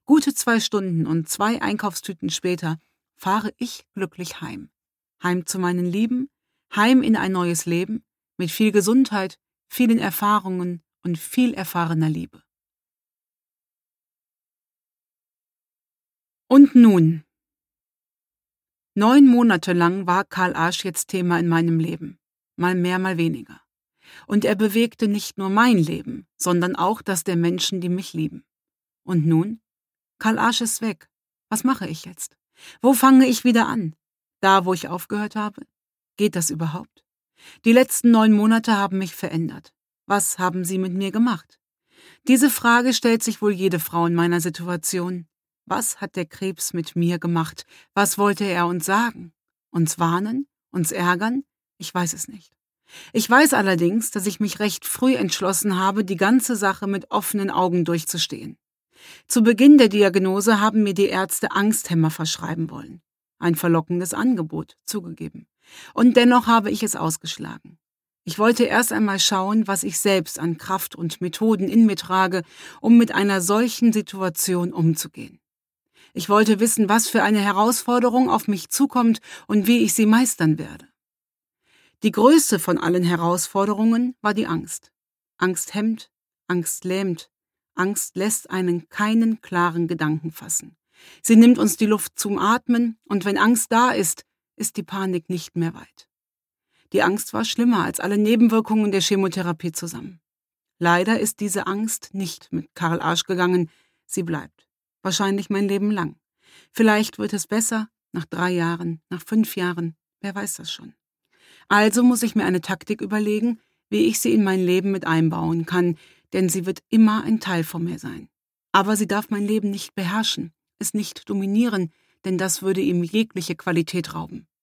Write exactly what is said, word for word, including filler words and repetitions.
Gute zwei Stunden und zwei Einkaufstüten später fahre ich glücklich heim. Heim zu meinen Lieben, heim in ein neues Leben, mit viel Gesundheit, vielen Erfahrungen und viel erfahrener Liebe. Und nun. Neun Monate lang war Karl Arsch jetzt Thema in meinem Leben. Mal mehr, mal weniger. Und er bewegte nicht nur mein Leben, sondern auch das der Menschen, die mich lieben. Und nun? Karl Arsch ist weg. Was mache ich jetzt? Wo fange ich wieder an? Da, wo ich aufgehört habe? Geht das überhaupt? Die letzten neun Monate haben mich verändert. Was haben sie mit mir gemacht? Diese Frage stellt sich wohl jede Frau in meiner Situation. Was hat der Krebs mit mir gemacht? Was wollte er uns sagen? Uns warnen? Uns ärgern? Ich weiß es nicht. Ich weiß allerdings, dass ich mich recht früh entschlossen habe, die ganze Sache mit offenen Augen durchzustehen. Zu Beginn der Diagnose haben mir die Ärzte Angsthämmer verschreiben wollen. Ein verlockendes Angebot, zugegeben. Und dennoch habe ich es ausgeschlagen. Ich wollte erst einmal schauen, was ich selbst an Kraft und Methoden in mir trage, um mit einer solchen Situation umzugehen. Ich wollte wissen, was für eine Herausforderung auf mich zukommt und wie ich sie meistern werde. Die größte von allen Herausforderungen war die Angst. Angst hemmt, Angst lähmt, Angst lässt einen keinen klaren Gedanken fassen. Sie nimmt uns die Luft zum Atmen und wenn Angst da ist, ist die Panik nicht mehr weit. Die Angst war schlimmer als alle Nebenwirkungen der Chemotherapie zusammen. Leider ist diese Angst nicht mit Karl Arsch gegangen, sie bleibt. Wahrscheinlich mein Leben lang. Vielleicht wird es besser, nach drei Jahren, nach fünf Jahren, wer weiß das schon. Also muss ich mir eine Taktik überlegen, wie ich sie in mein Leben mit einbauen kann, denn sie wird immer ein Teil von mir sein. Aber sie darf mein Leben nicht beherrschen, es nicht dominieren, denn das würde ihm jegliche Qualität rauben.